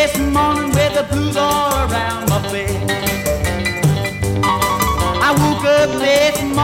this morning with the blues all around my face. I woke up this morning